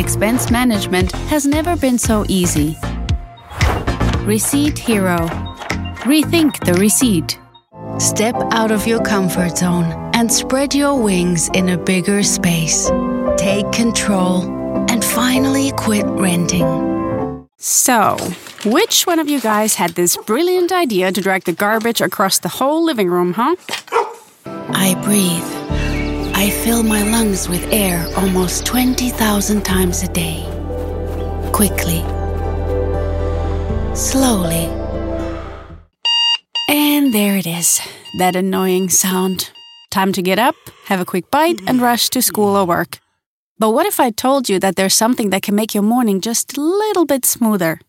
expense management has never been so easy. Receipt Hero. Rethink the receipt. Step out of your comfort zone and spread your wings in a bigger space. Take control and finally quit renting. So, which one of you guys had this brilliant idea to drag the garbage across the whole living room, huh? I breathe. I fill my lungs with air almost 20,000 times a day. Quickly. Slowly. And there it is, that annoying sound. Time to get up, have a quick bite, and rush to school or work. But what if I told you that there's something that can make your morning just a little bit smoother?